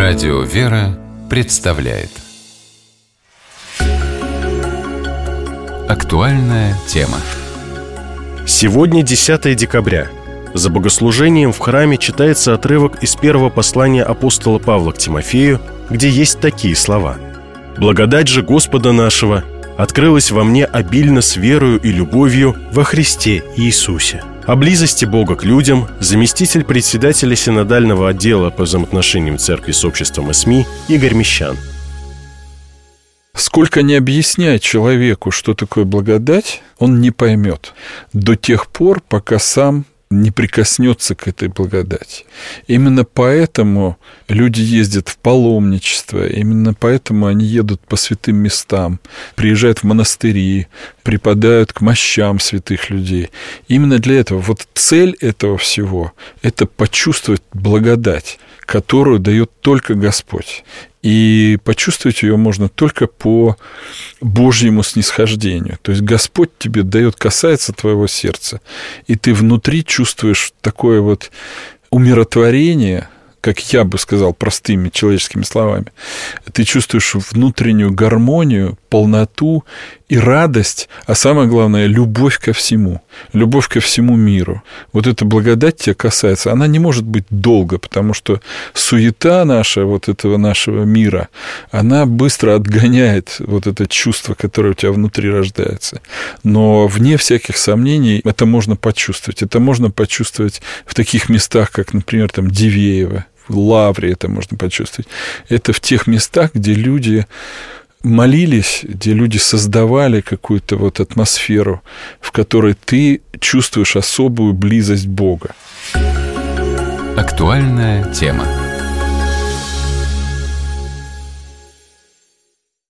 Радио «Вера» представляет актуальная тема. Сегодня 10 декабря. За богослужением в храме читается отрывок из первого послания апостола Павла к Тимофею, где есть такие слова: «Благодать же Господа нашего открылась во мне обильно с верою и любовью во Христе Иисусе». О близости Бога к людям заместитель председателя синодального отдела по взаимоотношениям церкви с обществом и СМИ Игорь Мещан. Сколько ни объясняй человеку, что такое благодать, он не поймет до тех пор, пока сам не прикоснется к этой благодати. Именно поэтому люди ездят в паломничество, именно поэтому они едут по святым местам, приезжают в монастыри, припадают к мощам святых людей. Именно для этого. Вот цель этого всего – это почувствовать благодать, которую дает только Господь. И почувствовать ее можно только по Божьему снисхождению. То есть Господь тебе дает, касается твоего сердца, и ты внутри чувствуешь такое вот умиротворение, как я бы сказал простыми человеческими словами. Ты чувствуешь внутреннюю гармонию, полноту и радость, а самое главное – любовь ко всему миру. Вот эта благодать тебя касается, она не может быть долго, потому что суета наша, вот этого нашего мира, она быстро отгоняет вот это чувство, которое у тебя внутри рождается. Но вне всяких сомнений это можно почувствовать. Это можно почувствовать в таких местах, как, например, там Дивеево, в Лавре это можно почувствовать. Это в тех местах, где люди молились, где люди создавали какую-то вот атмосферу, в которой ты чувствуешь особую близость Бога. Актуальная тема.